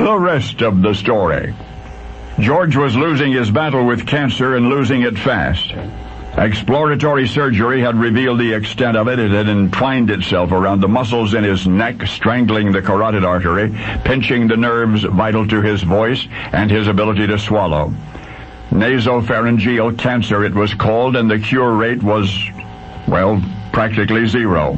The rest of the story. George was losing his battle with cancer and losing it fast. Exploratory surgery had revealed the extent of it. It had entwined itself around the muscles in his neck, strangling the carotid artery, pinching the nerves vital to his voice and his ability to swallow. Nasopharyngeal cancer, it was called, and the cure rate was, well, practically zero.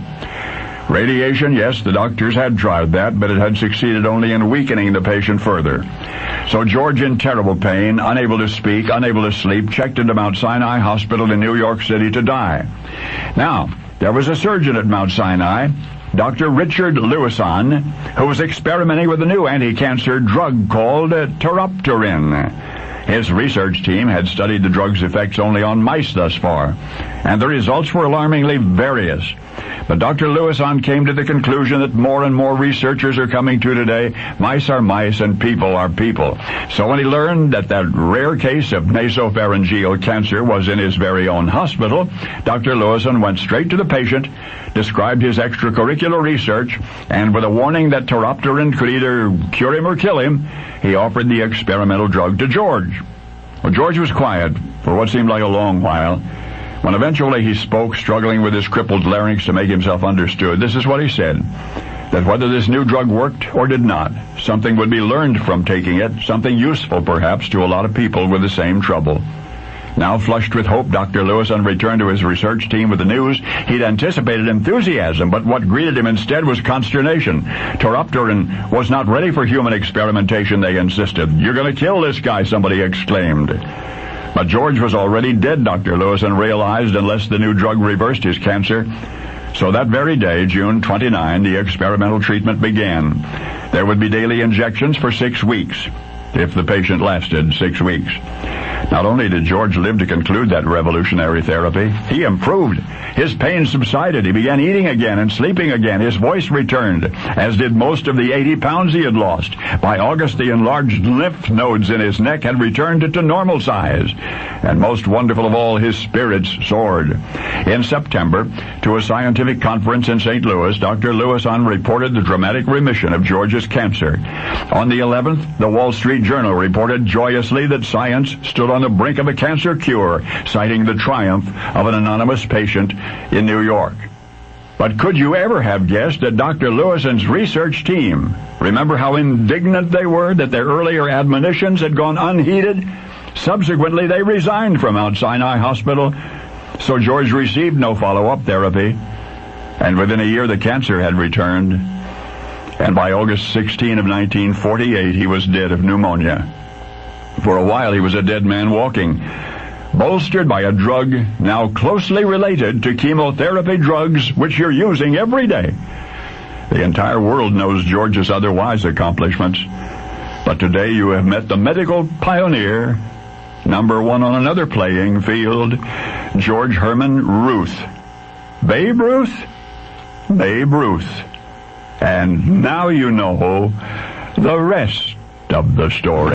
Radiation, yes, the doctors had tried that, but it had succeeded only in weakening the patient further. So George, in terrible pain, unable to speak, unable to sleep, checked into Mount Sinai Hospital in New York City to die. Now, there was a surgeon at Mount Sinai, Dr. Richard Lewison, who was experimenting with a new anti-cancer drug called Tauropterin. His research team had studied the drug's effects only on mice thus far, and the results were alarmingly various. But Dr. Lewison came to the conclusion that more and more researchers are coming to today, mice are mice and people are people. So when he learned that that rare case of nasopharyngeal cancer was in his very own hospital, Dr. Lewison went straight to the patient, described his extracurricular research, and with a warning that Tauropterin could either cure him or kill him, he offered the experimental drug to George. Well, George was quiet for what seemed like a long while. When eventually he spoke, struggling with his crippled larynx to make himself understood, this is what he said: that whether this new drug worked or did not, something would be learned from taking it, something useful perhaps to a lot of people with the same trouble. Now flushed with hope, Dr. Lewison returned to his research team with the news. He'd anticipated enthusiasm, but what greeted him instead was consternation. Tauropterin was not ready for human experimentation, they insisted. "You're going to kill this guy," somebody exclaimed. But George was already dead, Dr. Lewison realized, unless the new drug reversed his cancer. So that very day, June 29, the experimental treatment began. There would be daily injections for 6 weeks, if the patient lasted 6 weeks. Not only did George live to conclude that revolutionary therapy, he improved. His pain subsided. He began eating again and sleeping again. His voice returned, as did most of the 80 pounds he had lost. By August, the enlarged lymph nodes in his neck had returned to normal size. And most wonderful of all, his spirits soared. In September, to a scientific conference in St. Louis, Dr. Lewison reported the dramatic remission of George's cancer. On the 11th, the Wall Street Journal reported joyously that science stood on the brink of a cancer cure, citing the triumph of an anonymous patient in New York. But could you ever have guessed that Dr. Lewison's research team, remember how indignant they were that their earlier admonitions had gone unheeded? Subsequently, they resigned from Mount Sinai Hospital, so George received no follow-up therapy, and within a year the cancer had returned, and by August 16 of 1948 he was dead of pneumonia. For a while he was a dead man walking, bolstered by a drug now closely related to chemotherapy drugs which you're using every day. The entire world knows George's otherwise accomplishments, but today you have met the medical pioneer, number one on another playing field, George Herman Ruth. Babe Ruth? Babe Ruth. And now you know the rest of the story.